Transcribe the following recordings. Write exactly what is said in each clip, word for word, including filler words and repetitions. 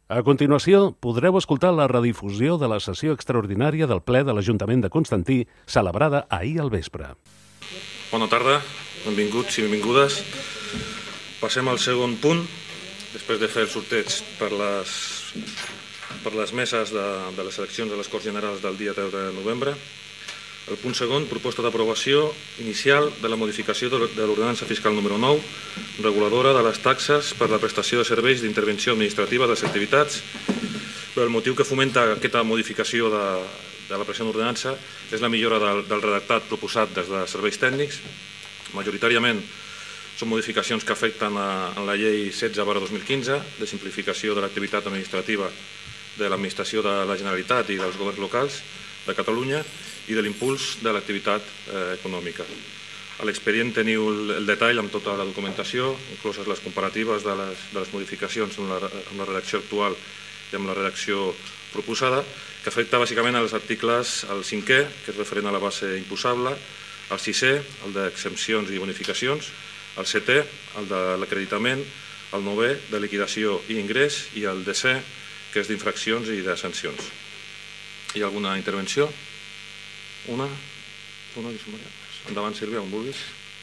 A continuació, podreu escoltar la redifusió de la sessió extraordinària del ple de l'Ajuntament de Constantí, celebrada ahir al vespre. Bona tarda, benvinguts i benvingudes. Passem al segon punt, després de fer el sorteig per les, per les meses de, de les eleccions de les Corts Generals del dia deu de novembre. El punt segon, proposta d'aprovació inicial de la modificació de l'ordenança fiscal número nou, reguladora de les taxes per la prestació de serveis d'intervenció administrativa de les activitats. El motiu que fomenta aquesta modificació de, de la present ordenança és la millora del, del redactat proposat des de serveis tècnics. Majoritàriament són modificacions que afecten a, a la llei setze barra dos mil quinze de simplificació de l'activitat administrativa de l'administració de la Generalitat i dels governs locals de Catalunya i de l'impuls de l'activitat eh, econòmica. A l'expedient teniu el, el detall amb tota la documentació, incloses les comparatives de les, de les modificacions amb la, amb la redacció actual i amb la redacció proposada, que afecta bàsicament als articles el cinquè, que és referent a la base imposable, el sisè, el d'exempcions i bonificacions, el setè, el de l'acreditament, el novè, de liquidació i ingrés, i el desè, que és d'infraccions i de sancions. Hi ha alguna intervenció? Una? Una? Endavant, Sílvia, on vulguis.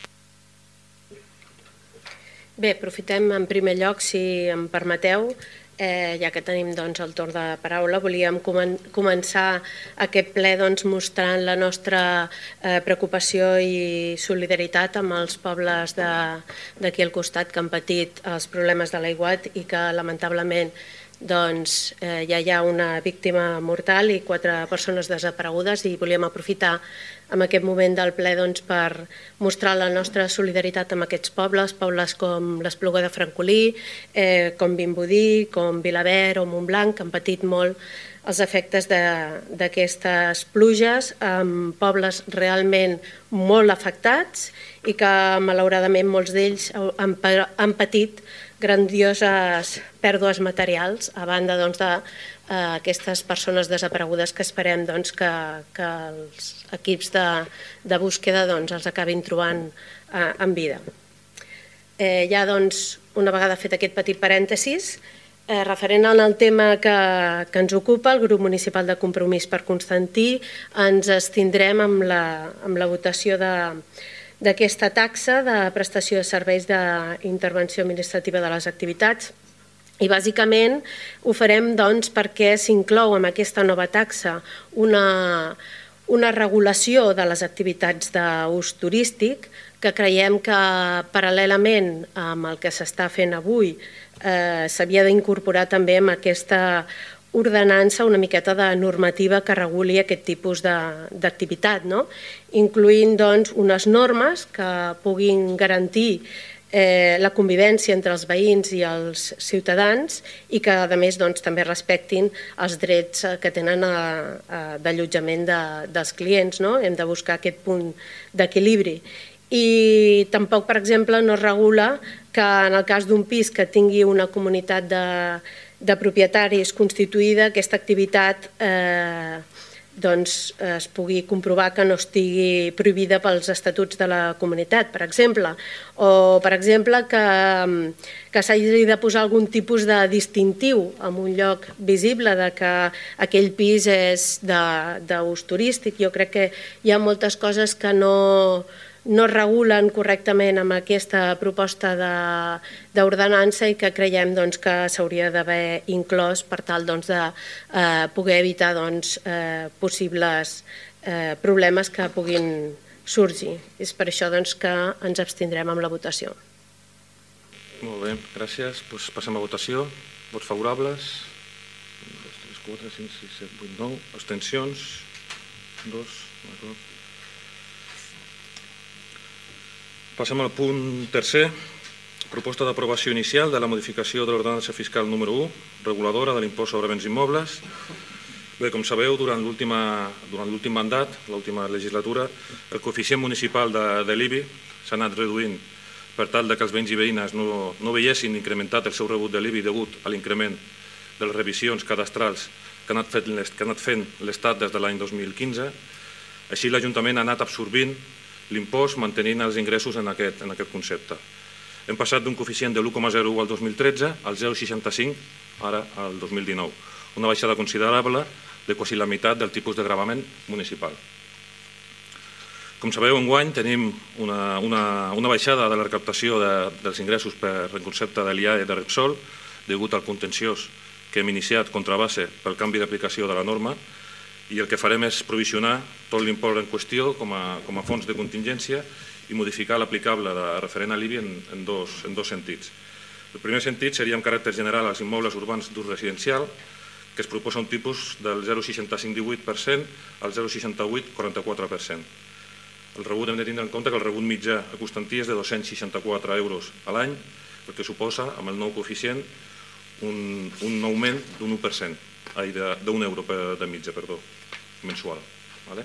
Bé, aprofitem en primer lloc, si em permeteu, eh, ja que tenim doncs, el torn de paraula, volíem comen començar aquest ple doncs, mostrant la nostra eh, preocupació i solidaritat amb els pobles d'aquí al costat que han patit els problemes de l'aiguat i que lamentablement doncs, eh, ja hi ha una víctima mortal i quatre persones desaparegudes i volíem aprofitar en aquest moment del ple doncs, per mostrar la nostra solidaritat amb aquests pobles, pobles com l'Espluga de Francolí, eh, com Vimbodí, com Vilaverd o Montblanc, que han patit molt els efectes d'aquestes pluges, amb pobles realment molt afectats i que malauradament molts d'ells han, han patit grandioses pèrdues materials a banda doncs, d'aquestes eh, persones desaparegudes que esperem doncs, que, que els equips de, de búsqueda doncs, els acabin trobant eh, en vida. Eh, ja doncs, una vegada fet aquest petit parèntesis, eh, referent al tema que, que ens ocupa, el grup municipal de Compromís per Constantí, ens abstindrem amb la, amb la votació de d'aquesta taxa de prestació de serveis d'intervenció administrativa de les activitats i bàsicament ho farem doncs, perquè s'inclou en aquesta nova taxa una, una regulació de les activitats d'ús turístic que creiem que paral·lelament amb el que s'està fent avui eh, s'havia d'incorporar també amb aquesta ordenança una miqueta de normativa que reguli aquest tipus d'activitat, no? Incloent doncs, unes normes que puguin garantir eh, la convivència entre els veïns i els ciutadans i que a més doncs, també respectin els drets que tenen d'allotjament de, dels clients. No? Hem de buscar aquest punt d'equilibri. I tampoc, per exemple, no es regula que en el cas d'un pis que tingui una comunitat de de propietaris constituïda, aquesta activitat eh, doncs, es pugui comprovar que no estigui prohibida pels estatuts de la comunitat, per exemple, o per exemple que, que s'hagi de posar algun tipus de distintiu en un lloc visible de que aquell pis és d'ús turístic. Jo crec que hi ha moltes coses que no no regulen correctament amb aquesta proposta d'ordenança i que creiem doncs, que s'hauria d'haver inclòs per tal doncs, de eh, poder evitar doncs, eh, possibles eh, problemes que puguin sorgir. És per això doncs, que ens abstindrem amb la votació. Molt bé, gràcies. Pues passem a votació. Vots favorables? un, dos, tres, quatre, cinc, sis, set, vuit, nou. Abstencions? dos, d'acord. Passem al punt tercer, proposta d'aprovació inicial de la modificació de l'ordenança fiscal número u, reguladora de l'impost sobre béns immobles. Bé, com sabeu, durant l'últim mandat, l'última legislatura, el coeficient municipal de, de l'I B I s'ha anat reduint per tal que els veïns i veïnes no, no veiessin incrementat el seu rebut de l'I B I degut a l'increment de les revisions cadastrals que ha anat, fet, que ha anat fent l'Estat des de l'any dos mil quinze. Així l'Ajuntament ha anat absorbint l'impost mantenint els ingressos en aquest, en aquest concepte. Hem passat d'un coeficient de l'u coma zero u al dos mil tretze al zero coma seixanta-cinc ara al dos mil dinou, una baixada considerable de quasi la meitat del tipus de gravament municipal. Com sabeu, enguany tenim una, una, una baixada de la recaptació de, dels ingressos per concepte de l'I A E de Repsol degut al contenciós que hem iniciat contra base pel canvi d'aplicació de la norma, i el que farem és provisionar tot l'import en qüestió com a, com a fons de contingència i modificar l'aplicable de referent a l'I B I en, en, dos, en dos sentits. El primer sentit seria amb caràcter general als immobles urbans d'ús residencial, que es proposa un tipus del zero coma seixanta-cinc divuit per cent al zero coma seixanta-vuit quaranta-quatre per cent. El rebut hem de tindre en compte que el rebut mitjà a Constantí és de dos-cents seixanta-quatre euros a l'any, el que suposa, amb el nou coeficient, un, un augment d'un u per cent, d'un euro de mitja, perdó, mensual. Vale?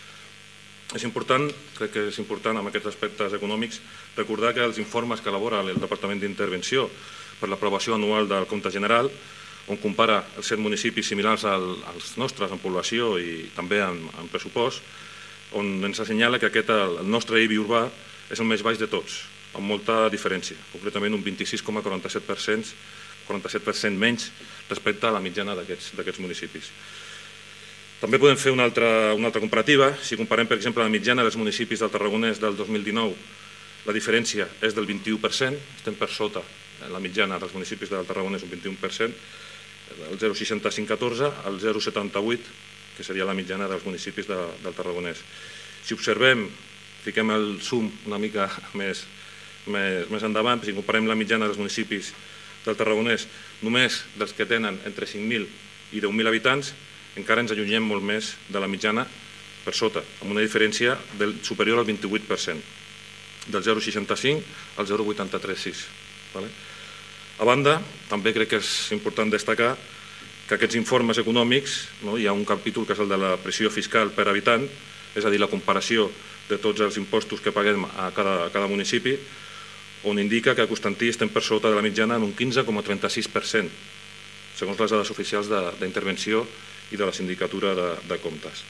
És important, crec que és important amb aquests aspectes econòmics, recordar que els informes que elabora el Departament d'Intervenció per l'aprovació anual del compte general, on compara els set municipis similars al, als nostres en població i també en, en pressupost, on ens assenyala que aquest, el nostre I B I urbà és el més baix de tots, amb molta diferència, concretament un vint-i-sis coma quaranta-set per cent, quaranta-set per cent menys respecte a la mitjana d'aquests municipis. També podem fer una altra, una altra comparativa. Si comparem, per exemple, la mitjana dels municipis del Tarragonès del dos mil dinou, la diferència és del vint-i-u per cent, estem per sota la mitjana dels municipis del Tarragonès, un vint-i-u per cent, el zero coma seixanta-cinc catorze al zero coma setanta-vuit, que seria la mitjana dels municipis de, del Tarragonès. Si observem, fiquem el zoom una mica més, més, més endavant, si comparem la mitjana dels municipis del Tarragonès, només dels que tenen entre cinc mil i deu mil habitants, encara ens allunyem molt més de la mitjana per sota, amb una diferència del, superior al vint-i-vuit per cent, del zero coma seixanta-cinc al zero coma vuitanta-tres sis. Vale? A banda, també crec que és important destacar que aquests informes econòmics, no, hi ha un capítol que és el de la pressió fiscal per habitant, és a dir, la comparació de tots els impostos que paguem a cada, a cada municipi, on indica que a Constantí estem per sota de la mitjana en un quinze coma trenta-sis per cent, segons les dades oficials d'intervenció i de la sindicatura de, de comptes.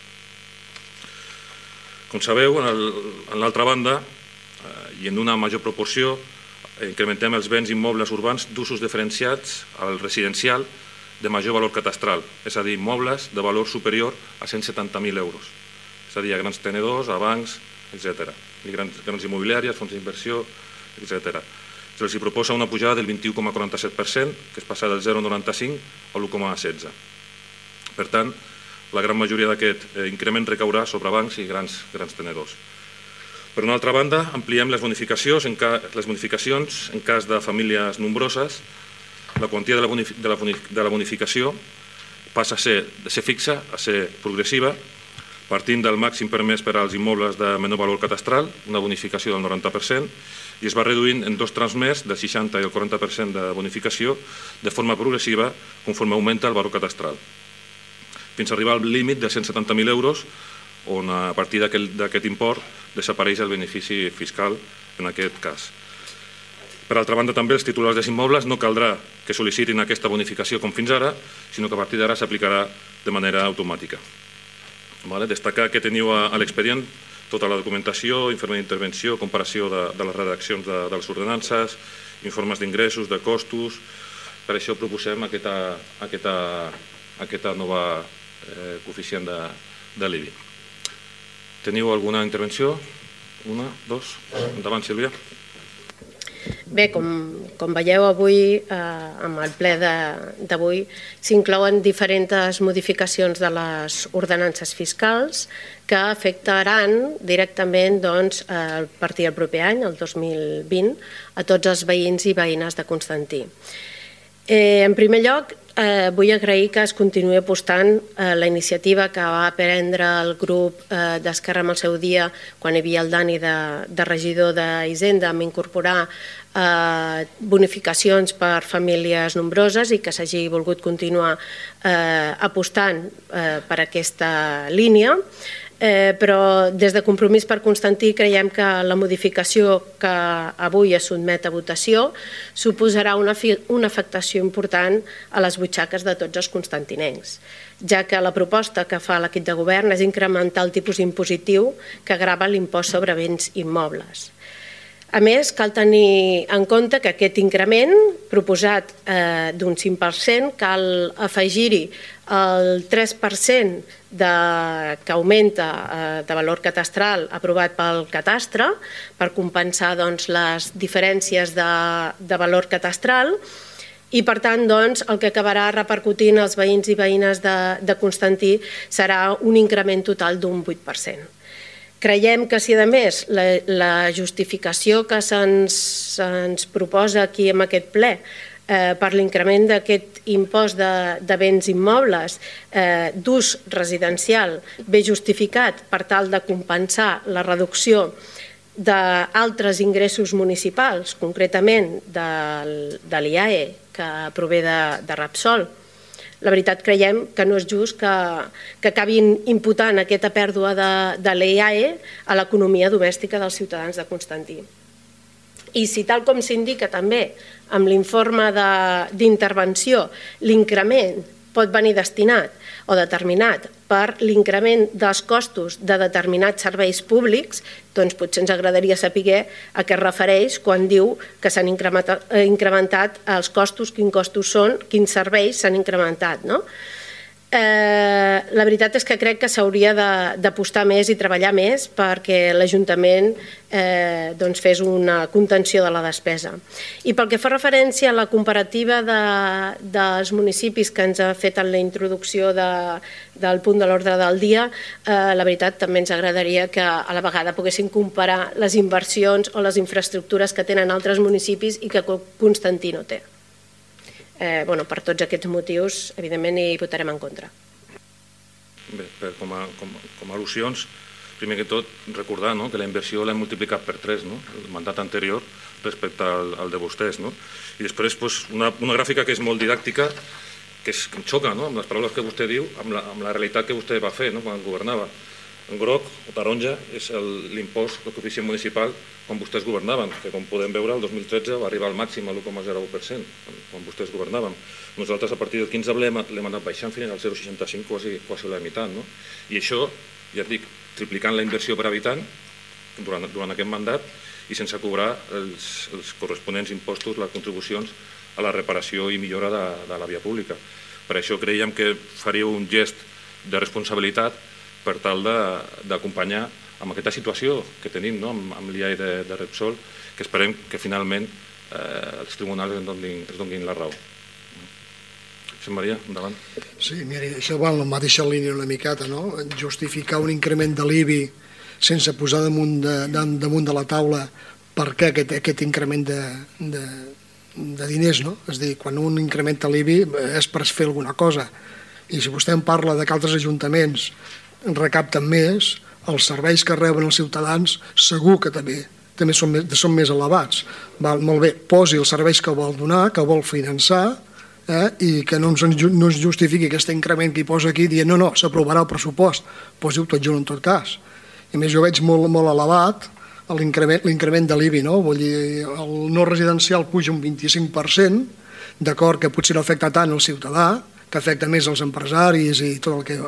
Com sabeu, en l'altra banda, eh, i en una major proporció, eh, incrementem els béns immobles urbans d'usos diferenciats al residencial de major valor catastral, és a dir, immobles de valor superior a cent setanta mil euros, és a dir, a grans tenedors, a bancs, etcètera, i grans, grans immobiliàries, fons d'inversió, etcètera. Se'ls proposa una pujada del vint-i-u coma quaranta-set per cent, que es passa del zero coma noranta-cinc a l'u coma setze. Per tant, la gran majoria d'aquest increment recaurà sobre bancs i grans, grans tenedors. Per una altra banda, ampliem les bonificacions en, ca, les bonificacions en cas de famílies nombroses. La quantia de la, bonif, de la, de la bonificació passa a ser, de ser fixa a ser progressiva, partint del màxim permès per als immobles de menor valor catastral, una bonificació del noranta per cent, i es va reduint en dos trams més, del seixanta i el quaranta per cent de bonificació, de forma progressiva, conforme augmenta el valor catastral, fins a arribar al límit de cent setanta mil euros, on a partir d'aquest import desapareix el benefici fiscal en aquest cas. Per altra banda, també els titulars dels immobles no caldrà que sol·licitin aquesta bonificació com fins ara, sinó que a partir d'ara s'aplicarà de manera automàtica. Vale? Destacar que teniu a, a l'expedient tota la documentació, informe d'intervenció, comparació de, de les redaccions de, de les ordenances, informes d'ingressos, de costos. Per això proposem aquesta, aquesta, aquesta nova eh, coeficient de, de l'I B I. Teniu alguna intervenció? Una, dos? Endavant, Sílvia. Bé, com, com veieu avui, eh, amb el ple d'avui, s'inclouen diferents modificacions de les ordenances fiscals que afectaran directament doncs, a partir del proper any, el dos mil vint, a tots els veïns i veïnes de Constantí. Eh, en primer lloc, eh, vull agrair que es continuï apostant eh, la iniciativa que va prendre el grup eh, d'Esquerra en el seu dia, quan hi havia el Dani de, de regidor d'Hisenda, amb incorporar eh, bonificacions per famílies nombroses i que s'hagi volgut continuar eh, apostant eh, per aquesta línia. Eh, però des de Compromís per Constantí creiem que la modificació que avui es sotmet a votació suposarà una, una afectació important a les butxaques de tots els constantinencs, ja que la proposta que fa l'equip de govern és incrementar el tipus impositiu que grava l'impost sobre béns immobles. A més, cal tenir en compte que aquest increment proposat eh, d'un cinc per cent cal afegir-hi el tres per cent de, que augmenta eh, de valor catastral aprovat pel catastre per compensar doncs, les diferències de, de valor catastral i, per tant, doncs, el que acabarà repercutint als veïns i veïnes de, de Constantí serà un increment total d'un vuit per cent. Creiem que, si a més, la, la justificació que se'ns se'ns proposa aquí en aquest ple eh, per l'increment d'aquest impost de, de béns immobles eh, d'ús residencial ve justificat per tal de compensar la reducció d'altres ingressos municipals, concretament del, de l'I A E, que prové de, de Repsol. La veritat, creiem que no és just que, que acabin imputant aquesta pèrdua de, de l'I A E a l'economia domèstica dels ciutadans de Constantí. I si, tal com s'indica també amb l'informe d'intervenció, l'increment pot venir destinat o determinat per l'increment dels costos de determinats serveis públics, doncs potser ens agradaria saber a què es refereix quan diu que s'han incrementat, incrementat els costos, quins costos són, quins serveis s'han incrementat, no? Eh, la veritat és que crec que s'hauria d'apostar més i treballar més perquè l'Ajuntament eh, doncs fes una contenció de la despesa. I pel que fa referència a la comparativa de, dels municipis que ens ha fet en la introducció de, del punt de l'ordre del dia, eh, la veritat també ens agradaria que a la vegada poguessin comparar les inversions o les infraestructures que tenen altres municipis i que Constantí no té. Eh, bueno, per tots aquests motius, evidentment, hi votarem en contra. Bé, per, com, a, com, com a al·lusions, primer que tot, recordar no, que la inversió l'hem multiplicat per tres, no, el mandat anterior respecte al, al de vostès. No? I després pues, una, una gràfica que és molt didàctica, que, és, que em xoca no, amb les paraules que vostè diu, amb la, amb la realitat que vostè va fer no, quan governava. En groc o taronja és l'impost, el coeficient municipal, quan vostès governaven, que com podem veure el dos mil tretze va arribar al màxim a l'u coma zero u per cent, quan vostès governaven. Nosaltres a partir del quinze l'hem anat baixant fins al zero coma seixanta cinc, quasi, quasi la meitat. No? I això, ja et dic, triplicant la inversió per habitant durant, durant aquest mandat i sense cobrar els, els corresponents impostos, les contribucions a la reparació i millora de, de la via pública. Per això creiem que faríeu un gest de responsabilitat per tal d'acompanyar amb aquesta situació que tenim no? amb, amb l'I A E de, de Repsol, que esperem que finalment eh, els tribunals ens donin, ens donin la raó. Josep Maria, endavant. Sí, mira, això va en la mateixa línia una miqueta, no? Justificar un increment de l'I B I sense posar damunt de, damunt de la taula per què aquest, aquest increment de, de, de diners, no? És a dir, quan un incrementa l'I B I és per fer alguna cosa. I si vostè em parla de que altres ajuntaments recapten més, els serveis que reben els ciutadans segur que també, també són, més, són més elevats. Val, molt bé, posi els serveis que vol donar, que vol finançar, eh, i que no ens, no ens justifiqui aquest increment que hi posa aquí dient no, no, s'aprovarà el pressupost, posi-ho tot junt en tot cas. I a més jo veig molt, molt elevat l'increment de l'I B I, no? Vull dir, el no residencial puja un vint-i-cinc per cent, d'acord que potser no afecta tant el ciutadà, que afecta més els empresaris i tot el que...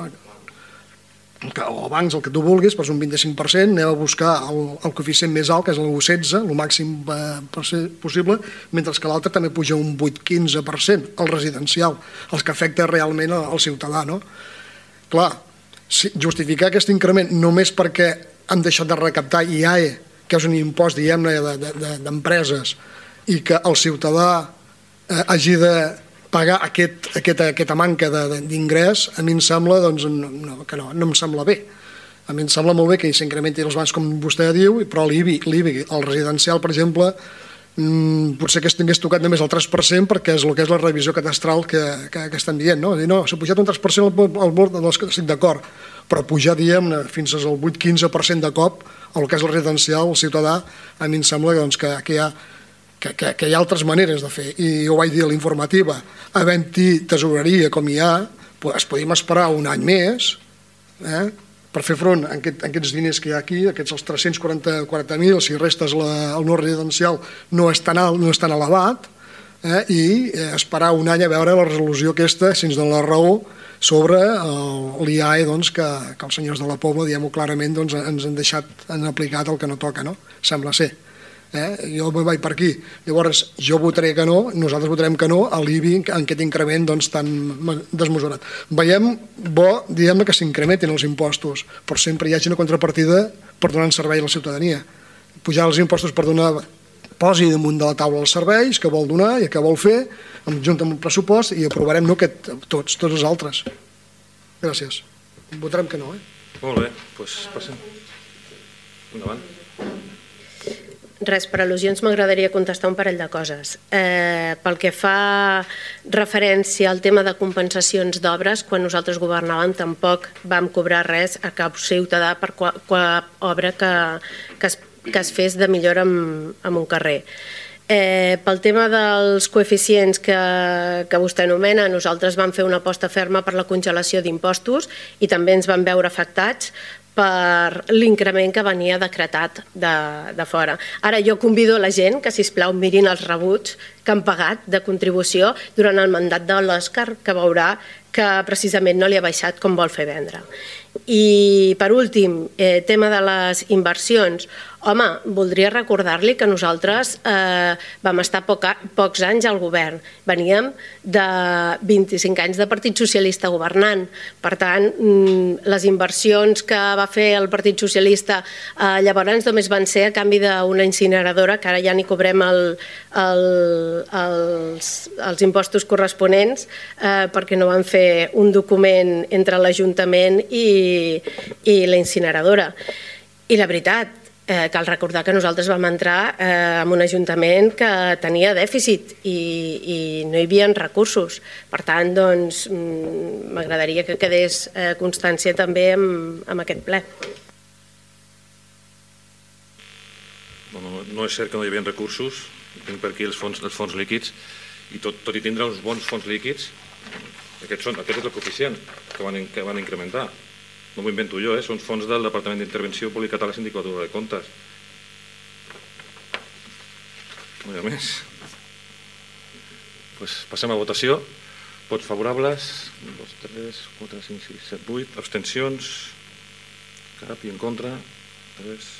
o bancs, el que tu vulguis, però és un vint-i-cinc per cent, anem a buscar el, el coeficient més alt, que és el u coma setze, el màxim eh, possible, mentre que l'altre també puja un vuit coma quinze per cent, el residencial, els que afecta realment al ciutadà. No? Clar, si, justificar aquest increment només perquè han deixat de recaptar I A E, que és un impost, diguem-ne, d'empreses, i que el ciutadà eh, hagi de pagar aquest, aquesta, aquesta manca d'ingrés, a mi em sembla doncs, no, que no, no em sembla bé. A mi em sembla molt bé que s'incrementin els bancs com vostè diu, però l'I B I, el residencial, per exemple, mmm, potser que tingués tocat només el tres per cent perquè és el que és la revisió catastral que, que, que estan dient. No, no s'ha pujat un tres per cent al, al bord dels que estic d'acord, però pujar, diguem, fins al vuit coma quinze per cent de cop el que és el residencial, el ciutadà, a mi em sembla doncs, que, que hi ha Que, que, que hi ha altres maneres de fer, i ho vaig dir a l'informativa, havent-hi tesoreria com hi ha, pues, podem esperar un any més eh, per fer front a, aquest, a aquests diners que hi ha aquí, aquests els tres-cents quaranta mil, si restes la, el no residencial no és tan alt, no és tan elevat, eh, i eh, esperar un any a veure la resolució aquesta, si ens dona la raó, sobre l'I A E doncs, que, que els senyors de la Pobla, diguem-ho clarament, doncs, ens han deixat, han aplicat el que no toca, no? Sembla ser. Jo vaig per aquí. Llavors, jo votaré que no, nosaltres votarem que no a l'I B I en aquest increment tan desmesurat. Veiem bo, diguem-ne, que s'incrementin els impostos, però sempre hi hagi una contrapartida per donar un servei a la ciutadania. Pujar els impostos per donar, posi damunt de la taula els serveis que vol donar i que vol fer, junta amb el pressupost i aprovarem tots, tots els altres. Gràcies. Votarem que no, eh? Molt bé, doncs passem. Endavant. Res, per al·lusions m'agradaria contestar un parell de coses. Eh, pel que fa referència al tema de compensacions d'obres, quan nosaltres governàvem tampoc vam cobrar res a cap ciutadà per cap obra que, que, es, que es fes de millora en, en un carrer. Eh, pel tema dels coeficients que, que vostè anomena, nosaltres vam fer una aposta ferma per la congelació d'impostos i també ens vam veure afectats per l'increment que venia decretat de, de fora. Ara jo convido la gent que, sisplau, mirin els rebuts que han pagat de contribució durant el mandat de l'Òscar, que veurà que precisament no li ha baixat com vol fer vendre. I, per últim, eh, tema de les inversions. Home, voldria recordar-li que nosaltres eh, vam estar poca, pocs anys al govern. Veníem de vint-i-cinc anys de Partit Socialista governant. Per tant, les inversions que va fer el Partit Socialista eh, llavors només van ser a canvi d'una incineradora, que ara ja n'hi cobrem el, el, els, els impostos corresponents, eh, perquè no van fer un document entre l'Ajuntament i, i la incineradora. I la veritat, Eh, cal recordar que nosaltres vam entrar eh, en un ajuntament que tenia dèficit i, i no hi havia recursos. Per tant, doncs, m'agradaria que quedés eh, constància també amb, amb aquest ple. No, no, no és cert que no hi havia recursos. Tinc per aquí els fons, els fons líquids i tot, tot i tindre uns bons fons líquids, aquests són, aquest és el coeficient que van, que van incrementar. No m'ho invento jo, eh? Són fons del Departament d'Intervenció publicat a la Sindicatura de Comptes. No hi ha més. Pues passem a votació. Vots favorables. un, dos, tres, quatre, cinc, sis, set, vuit. Abstencions. Cap i en contra. tres.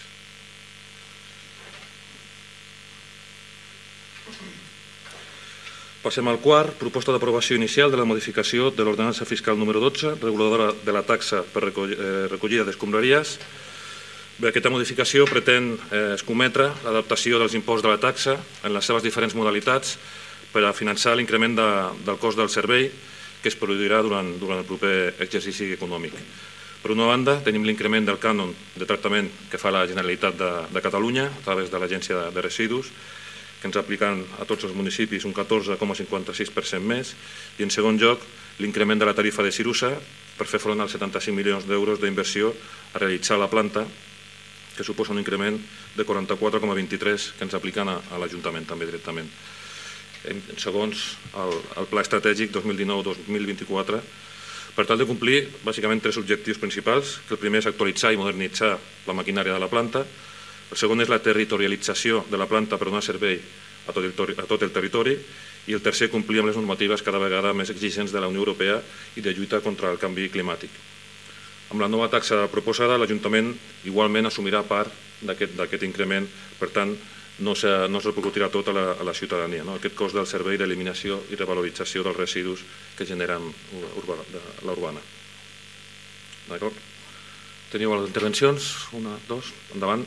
Passem al quart, proposta d'aprovació inicial de la modificació de l'ordenança fiscal número dotze, reguladora de la taxa per recollida d'escombraries. Bé, aquesta modificació pretén eh, escometre l'adaptació dels imports de la taxa en les seves diferents modalitats per a finançar l'increment de, del cost del servei que es produirà durant, durant el proper exercici econòmic. Per una banda, tenim l'increment del cànon de tractament que fa la Generalitat de, de Catalunya a través de l'Agència de Residus, que ens apliquen a tots els municipis un catorze coma cinquanta-sis per cent més, i en segon lloc l'increment de la tarifa de Cirusa per fer front als setanta-cinc milions d'euros d'inversió a realitzar la planta, que suposa un increment de quaranta-quatre coma vint-i-tres que ens apliquen a, a l'Ajuntament també directament. En, segons el, el Pla Estratègic dos mil dinou dos mil vint-i-quatre, per tal de complir bàsicament tres objectius principals, que el primer és actualitzar i modernitzar la maquinària de la planta. El segon és la territorialització de la planta per donar servei a tot, el, a tot el territori, i el tercer, complir amb les normatives cada vegada més exigents de la Unió Europea i de lluita contra el canvi climàtic. Amb la nova taxa proposada, l'Ajuntament igualment assumirà part d'aquest increment, per tant, no se, no es repercutirà tot a la, a la ciutadania, no? Aquest cost del servei d'eliminació i revalorització dels residus que generen l'urbana. D'acord? Teniu les intervencions? Una, dos, endavant.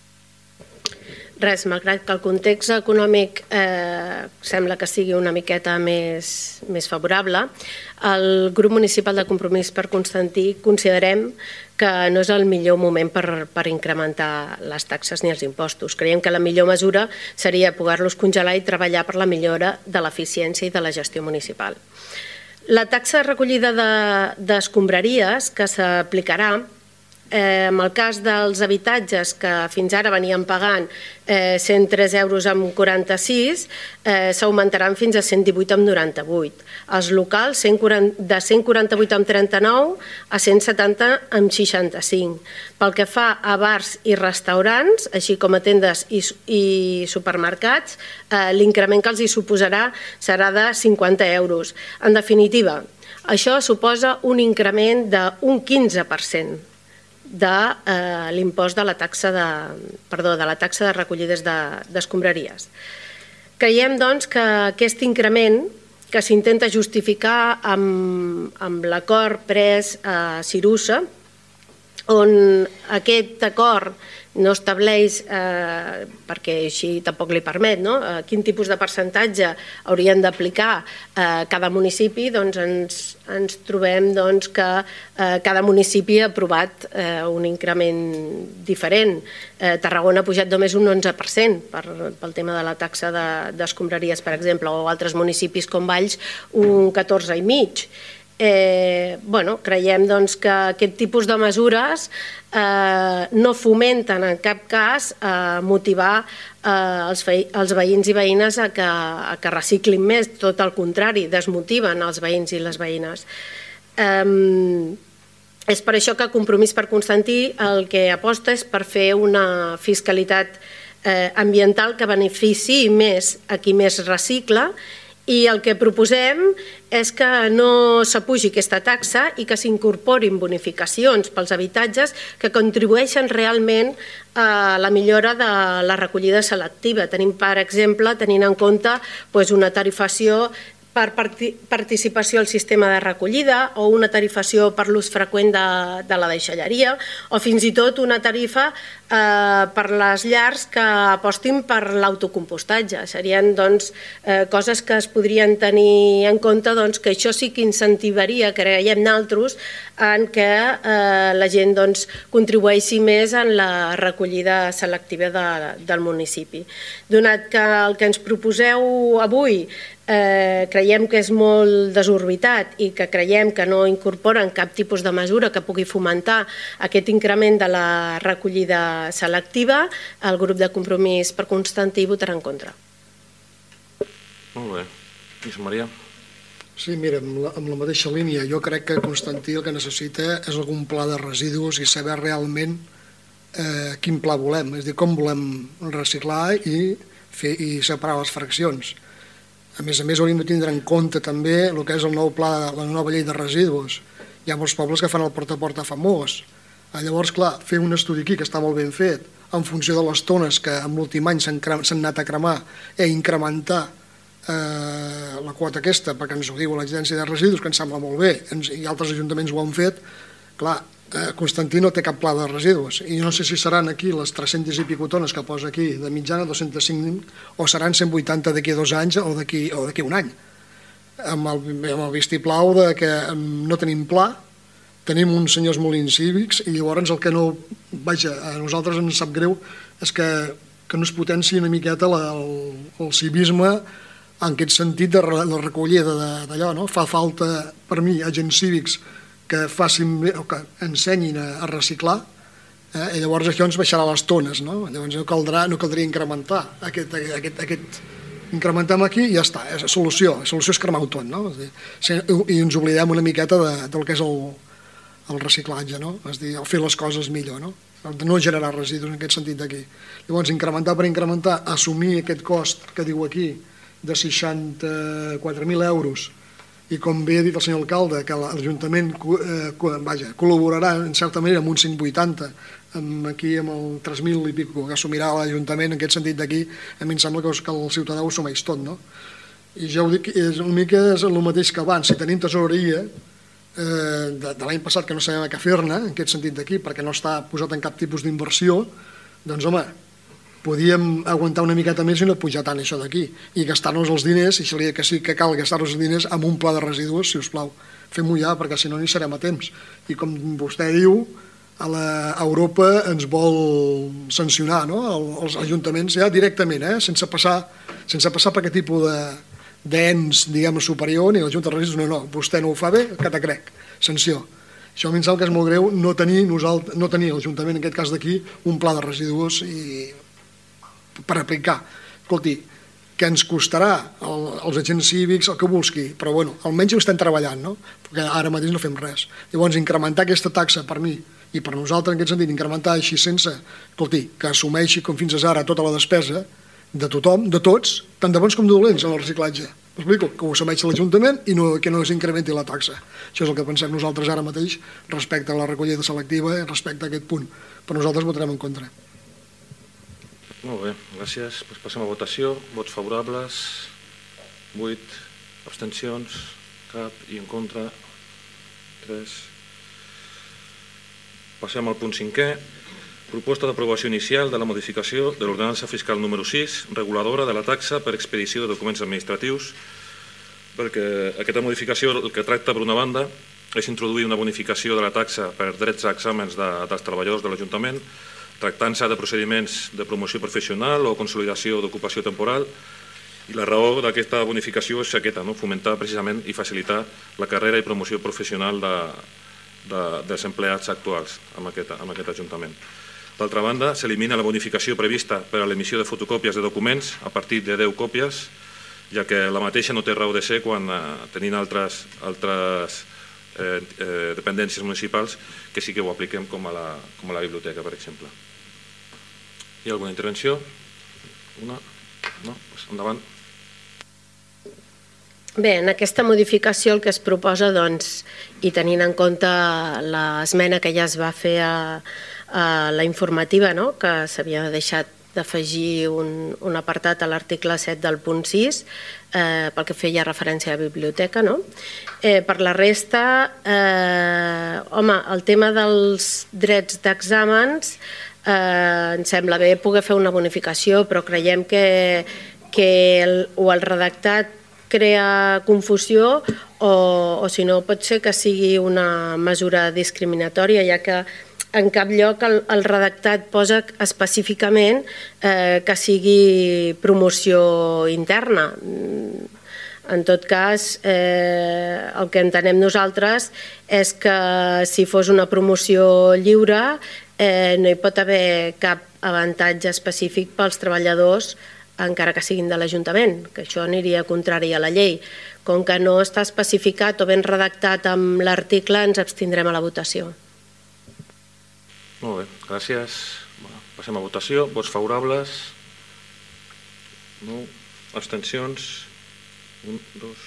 Res, malgrat que el context econòmic eh, sembla que sigui una miqueta més, més favorable, el grup municipal de Compromís per Constantí considerem que no és el millor moment per, per incrementar les taxes ni els impostos. Creiem que la millor mesura seria poder-los congelar i treballar per la millora de l'eficiència i de la gestió municipal. La taxa de recollida d'escombraries de, que s'aplicarà, Eh, en el cas dels habitatges que fins ara venien pagant eh, cent tres euros amb quaranta-sis, eh, s'augmentaran fins a cent divuit amb noranta-vuit. Els locals de cent quaranta-vuit amb trenta-nou a cent setanta amb seixanta-cinc. Pel que fa a bars i restaurants, així com a tendes i, i supermercats, eh, l'increment que els hi suposarà serà de cinquanta euros. En definitiva, això suposa un increment d'un quinze per cent. de eh, l'impost de la taxa de, perdó, de la taxa de recollides d'escombraries. Creiem, doncs, que aquest increment que s'intenta justificar amb, amb l'acord pres a Cirusa, on aquest acord no estableix, eh, perquè així tampoc li permet, no? eh, quin tipus de percentatge haurien d'aplicar eh, cada municipi, doncs ens, ens trobem doncs, que eh, cada municipi ha aprovat eh, un increment diferent. Eh, Tarragona ha pujat només un onze per cent per, pel tema de la taxa d'escombraries, de, per exemple, o altres municipis com Valls un catorze i mig. Eh, bueno, creiem doncs, que aquest tipus de mesures eh, no fomenten en cap cas eh, motivar eh, els, ve els veïns i veïnes a que, a que reciclin més, tot el contrari, desmotiven els veïns i les veïnes. Eh, és per això que Compromís per Constantí el que aposta és per fer una fiscalitat eh, ambiental que beneficiï més a qui més recicla, i el que proposem és que no s'apugi aquesta taxa i que s'incorporin bonificacions pels habitatges que contribueixen realment a la millora de la recollida selectiva. Tenim, per exemple, tenint en compte doncs, una tarifació per participació al sistema de recollida o una tarifació per l'ús freqüent de, de la deixalleria o fins i tot una tarifa eh, per les llars que apostin per l'autocompostatge. Serien doncs, eh, coses que es podrien tenir en compte, doncs, que això sí que incentivaria, creiem naltros, en què eh, la gent doncs, contribueixi més en la recollida selectiva de, del municipi. Donat que el que ens proposeu avui Eh, creiem que és molt desorbitat i que creiem que no incorporen cap tipus de mesura que pugui fomentar aquest increment de la recollida selectiva, el grup de Compromís per Constantí votarà en contra. Molt bé. Lluís Maria? Sí, mira, amb la, amb la mateixa línia, jo crec que Constantí el que necessita és algun pla de residus i saber realment eh, quin pla volem, és a dir, com volem reciclar i, fer, i separar les fraccions. A més a més, hauríem de tindre en compte també el que és el nou pla, la nova llei de residus. Hi ha molts pobles que fan el porta a porta famós. Llavors, clar, fer un estudi aquí que està molt ben fet, en funció de les tones que en l'últim any s'han anat a cremar i incrementar eh, la quota aquesta, perquè ens ho diu l'Agència de Residus, que ens sembla molt bé, i altres ajuntaments ho han fet. Clar, eh, Constantí no té cap pla de residus, i no sé si seran aquí les tres-centes i pico tones que posa aquí, de mitjana dos-cents cinc, o seran cent vuitanta d'aquí dos anys o d'aquí o d'aquí un any. Amb el, amb el vistiplau de que no tenim pla, tenim uns senyors molins cívics, i llavors el que no... Vaja, a nosaltres ens sap greu és que, que no es potenci una miqueta la, el, el civisme en aquest sentit de la recollida d'allò, no? Fa falta, per mi, agents cívics que facin o que ensenyin a, a reciclar, eh? I llavors això ens baixarà les tones, no? Llavors no caldrà, no caldria incrementar aquest, aquest, aquest incrementem aquí i ja està, és solució, la solució és cremar-ho tot, no? I ens oblidem una miqueta de, del que és el, el reciclatge, no? És dir, el fer les coses millor, no? No generar residus en aquest sentit d'aquí. Llavors, incrementar per incrementar, assumir aquest cost que diu aquí de seixanta-quatre mil euros, i com bé ha dit el senyor alcalde, que l'Ajuntament eh, vaja, col·laborarà en certa manera amb un cent vuitanta, amb, aquí amb el tres mil i pico que assumirà l'Ajuntament, en aquest sentit d'aquí, a mi em sembla que, que el ciutadà ho assumeix tot, no? I ja ho dic, és una mica és el mateix que abans, si tenim tesoreria eh, de, de l'any passat que no sabem què fer-ne, en aquest sentit d'aquí, perquè no està posat en cap tipus d'inversió, doncs home, podíem aguantar una miqueta més i no pujar tant això d'aquí, i gastar-nos els diners, i si que sí que cal gastar-nos els diners amb un pla de residus, si us plau, fem-ho ja, perquè si no n'hi serem a temps. I com vostè diu, a, la, a Europa ens vol sancionar, no? Els ajuntaments ja directament, eh? sense passar sense passar per aquest tipus de d'ens, diguem, superior, ni la Junta de Residus, no, no, vostè no ho fa bé, que te crec, sanció. Això a mi em sembla que és molt greu no tenir, no tenir l'Ajuntament, en aquest cas d'aquí, un pla de residus i per aplicar. Escolti, que ens costarà el, els agents cívics, el que busqui, però bueno, almenys ho estem treballant, no? Perquè ara mateix no fem res. Llavors, incrementar aquesta taxa per mi i per nosaltres, en aquest sentit, incrementar així sense, escolti, que assumeixi com fins ara tota la despesa de tothom, de tots, tant de bons com de dolents en el reciclatge. M'explico? Que ho assumeixi l'Ajuntament i no, que no s'incrementi la taxa. Això és el que pensem nosaltres ara mateix respecte a la recollida selectiva i respecte a aquest punt. Però nosaltres votarem en contra. Molt bé, gràcies. Pues passem a votació. Vots favorables, vuit, abstencions, cap, i en contra, tres. Passem al punt cinquè. Proposta d'aprovació inicial de la modificació de l'ordenança fiscal número sis, reguladora de la taxa per expedició de documents administratius, perquè aquesta modificació el que tracta, per una banda, és introduir una bonificació de la taxa per drets a exàmens de, dels treballadors de l'Ajuntament, tractant-se de procediments de promoció professional o consolidació d'ocupació temporal, i la raó d'aquesta bonificació és aquesta, no? Fomentar precisament i facilitar la carrera i promoció professional de, de, dels empleats actuals en aquest, en aquest Ajuntament. D'altra banda, s'elimina la bonificació prevista per a l'emissió de fotocòpies de documents a partir de deu còpies, ja que la mateixa no té raó de ser quan eh, tenint altres, altres eh, eh, dependències municipals que sí que ho apliquem com a la, com a la biblioteca, per exemple. Hi ha alguna intervenció? Una? No? Pues endavant. Bé, en aquesta modificació el que es proposa, doncs, i tenint en compte l'esmena que ja es va fer a, a la informativa, no?, que s'havia deixat d'afegir un, un apartat a l'article set del punt sis, eh, pel que feia referència a la biblioteca, no? Eh, per la resta, eh, home, el tema dels drets d'exàmens eh, ens sembla bé poder fer una bonificació, però creiem que, que el, o el redactat crea confusió o, o si no pot ser que sigui una mesura discriminatòria, ja que en cap lloc el, el redactat posa específicament eh, que sigui promoció interna. En tot cas, eh, el que entenem nosaltres és que si fos una promoció lliure eh, no hi pot haver cap avantatge específic pels treballadors encara que siguin de l'Ajuntament, que això aniria contrari a la llei. Com que no està especificat o ben redactat amb l'article, ens abstindrem a la votació. Molt bé, gràcies. Passem a votació. Vots favorables? No. Abstencions? Un, dos.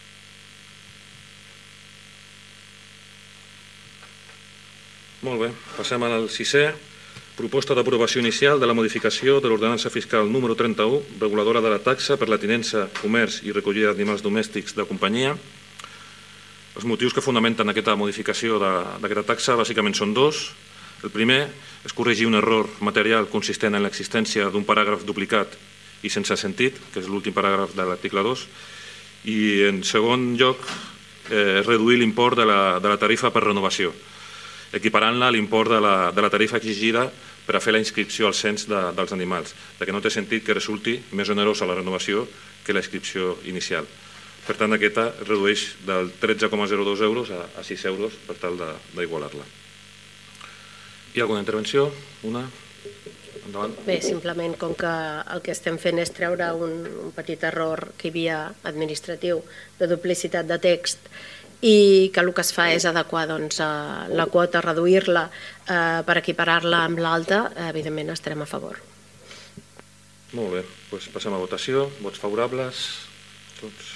Molt bé, passem al sisè. Proposta d'aprovació inicial de la modificació de l'ordenança fiscal número trenta-u, reguladora de la taxa per la tinença, comerç i recollida d'animals domèstics de companyia. Els motius que fonamenten aquesta modificació d'aquesta taxa bàsicament són dos. El primer és corregir un error material consistent en l'existència d'un paràgraf duplicat i sense sentit, que és l'últim paràgraf de l'article dos, i en segon lloc eh, reduir l'import de, la, de la tarifa per renovació, equiparant-la a l'import de, la, de la tarifa exigida per a fer la inscripció al cens de, dels animals, perquè no té sentit que resulti més onerosa la renovació que la inscripció inicial. Per tant, aquesta redueix del tretze coma zero dos euros a, a sis euros per tal d'igualar-la. Hi ha alguna intervenció? Una? Endavant. Bé, simplement com que el que estem fent és treure un, un petit error que hi havia administratiu de duplicitat de text i que el que es fa és adequar doncs, la quota, reduir-la eh, per equiparar-la amb l'alta, evidentment estarem a favor. Molt bé, doncs passem a votació. Vots favorables? Tots.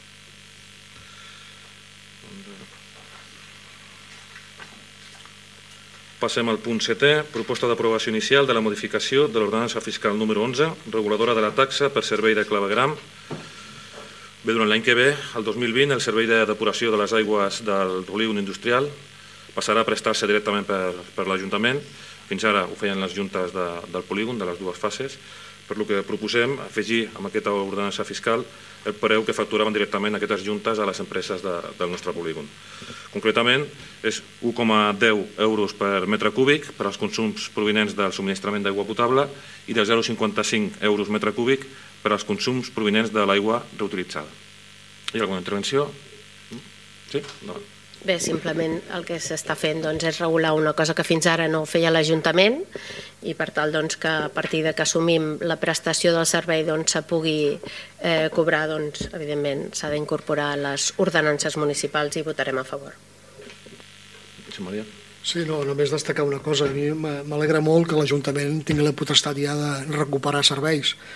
Passem al punt setè, proposta d'aprovació inicial de la modificació de l'ordenança fiscal número onze, reguladora de la taxa per servei de clavegram. Bé, durant l'any que ve, el dos mil vint, el servei de depuració de les aigües del polígon industrial passarà a prestar-se directament per, per l'Ajuntament. Fins ara ho feien les juntes de, del polígon, de les dues fases, per lo que proposem afegir amb aquesta ordenança fiscal el preu que facturaven directament aquestes juntes a les empreses de, del nostre polígon. Concretament, és un coma deu euros per metre cúbic per als consums provinents del subministrament d'aigua potable i de zero coma cinquanta-cinc euros metre cúbic per als consums provinents de l'aigua reutilitzada. Hi ha alguna intervenció? Sí? No. Bé, simplement el que s'està fent doncs, és regular una cosa que fins ara no feia l'Ajuntament i per tal doncs, que a partir de que assumim la prestació del servei doncs, se pugui eh, cobrar, doncs, evidentment s'ha d'incorporar les ordenances municipals i votarem a favor. Sí, Maria. Sí, no, només destacar una cosa. A mi m'alegra molt que l'Ajuntament tingui la potestat ja de recuperar serveis.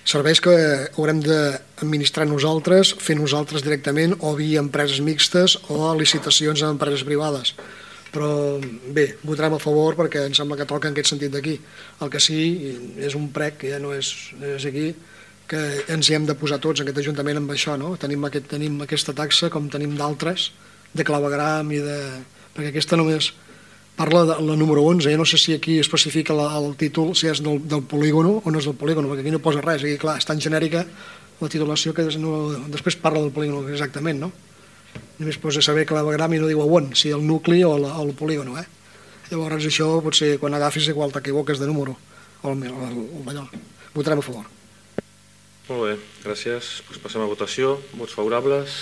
serveis que haurem d'administrar nosaltres, fer nosaltres directament, o via empreses mixtes o licitacions a empreses privades. Però bé, votarem a favor perquè em sembla que toca en aquest sentit d'aquí. El que sí, és un prec, que ja no és, és aquí, que ens hi hem de posar tots en aquest Ajuntament amb això, no? Tenim, aquest, tenim aquesta taxa com tenim d'altres, de clavegram i de... perquè aquesta només parla de la número onze, ja no sé si aquí especifica la, el títol, si és del, del polígono o no és del polígono, perquè aquí no posa res, aquí clar, és tan genèrica la titulació que no, després parla del polígono exactament, no? Només posa saber clavegram i no diu a on, si el nucli o, la, o el polígono, eh? Llavors això potser quan agafis igual t'equivoques de número, o el, el, el, el allò. Votarem a favor. Molt bé, gràcies. Pues passem a votació. Vots favorables?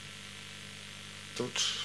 Tots.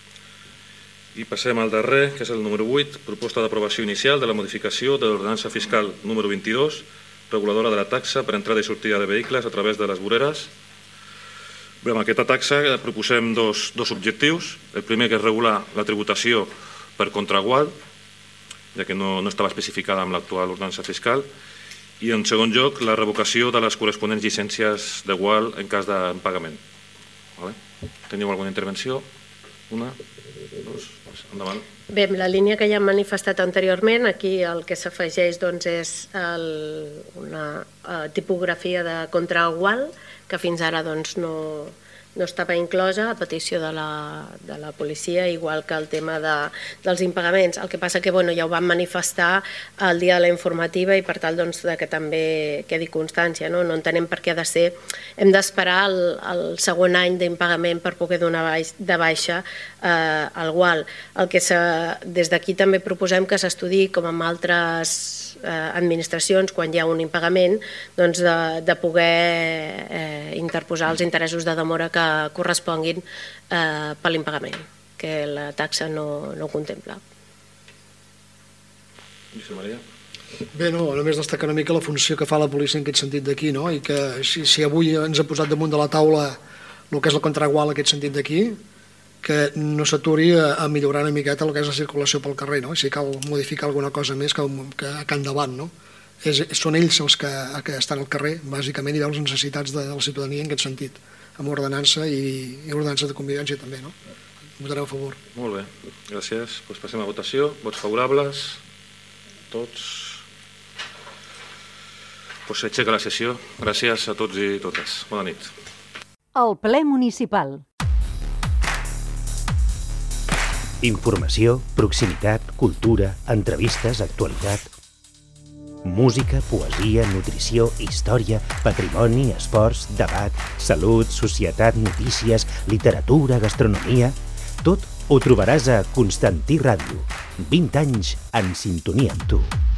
I passem al darrer, que és el número vuit, proposta d'aprovació inicial de la modificació de l'ordenança fiscal número vint-i-dos, reguladora de la taxa per entrada i sortida de vehicles a través de les voreres. Bé, amb aquesta taxa proposem dos, dos objectius. El primer, que és regular la tributació per contragual, ja que no, no estava especificada amb l'actual ordenança fiscal, i en segon lloc, la revocació de les corresponents llicències de gual en cas d'impagament. Vale? Teniu alguna intervenció? Una? Dos? Endavant. Bé, la línia que ja hem manifestat anteriorment, aquí el que s'afegeix doncs, és el, una uh, tipografia de contragual que fins ara doncs, no, no estava inclosa a petició de la, de la policia, igual que el tema de, dels impagaments. El que passa que bueno, ja ho vam manifestar el dia de la informativa i per tal doncs, de que també quedi constància. No, no entenem per què ha de ser. Hem d'esperar el, el segon any d'impagament per poder donar baix, de baixa eh, el gual. El que des d'aquí també proposem que s'estudiï com amb altres eh, administracions, quan hi ha un impagament, doncs de, de poder eh, interposar els interessos de demora que corresponguin eh, per l'impagament, que la taxa no, no contempla. Lluís Maria. Bé, no, només destacar una mica la funció que fa la policia en aquest sentit d'aquí, no? I que si, si avui ens ha posat damunt de la taula el que és la contragual en aquest sentit d'aquí, que no s'aturi a, a millorar una miqueta el que és la circulació pel carrer, no? Si cal modificar alguna cosa més que, que, que endavant, no? És, són ells els que, que estan al carrer, bàsicament, i veuen les necessitats de, de la ciutadania en aquest sentit, amb ordenança i, i ordenança de convivència també, no? Votareu a favor. Molt bé, gràcies. Pues passem a votació. Vots favorables? Tots? Pues s'aixeca la sessió. Gràcies a tots i totes. Bona nit. El ple municipal. Informació, proximitat, cultura, entrevistes, actualitat. Música, poesia, nutrició, història, patrimoni, esports, debat, salut, societat, notícies, literatura, gastronomia... Tot ho trobaràs a Constantí Ràdio. vint anys en sintonia amb tu.